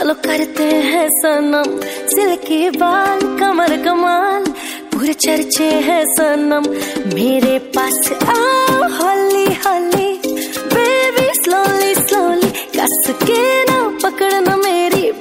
चलो करते हैं सनम, सिल्की बाल कमर कमाल, पूरे चर्चे हैं सनम, मेरे पास आ